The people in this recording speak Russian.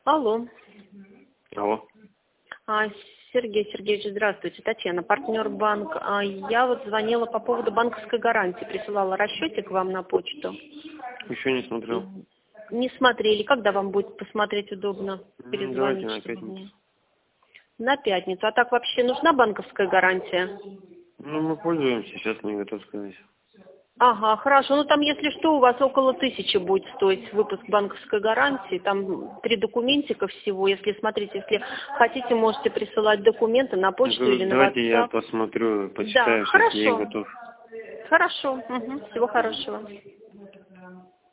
Алло. Алло. А, Сергей Сергеевич, здравствуйте. Татьяна, партнер банк. Я вот звонила по поводу банковской гарантии. Присылала расчетик вам на почту. Еще не смотрел. Не смотрели. Когда вам будет посмотреть удобно? Давайте Перезвонить, на чтобы пятницу. На пятницу. А так вообще нужна банковская гарантия? Ну, мы пользуемся, сейчас не готов сказать. Ага, хорошо. Ну там, если что, у вас около 1000 будет стоить выпуск банковской гарантии. Там 3 документика всего. Если смотрите, если хотите, можете присылать документы на почту или на Давайте я WhatsApp. посмотрю, Да, почитаю, сейчас я не хорошо. готов. Хорошо. Всего хорошего.